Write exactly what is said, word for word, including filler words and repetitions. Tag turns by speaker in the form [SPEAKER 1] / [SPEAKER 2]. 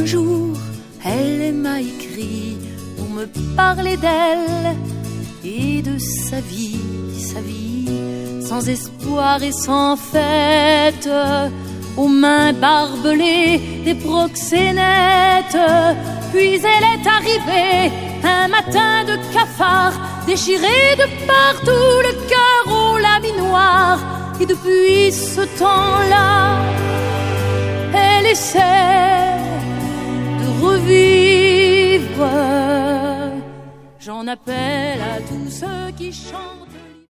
[SPEAKER 1] jour, elle m'a écrit pour me parler d'elle et de sa vie, sa vie, sans espoir et sans fête, aux mains barbelées des proxénètes. Puis elle est arrivée un matin de cafard, déchirée de partout, le cœur au l'habit noir. Et depuis ce temps-là, elle essaie de revivre. J'en appelle à tous ceux qui chantent.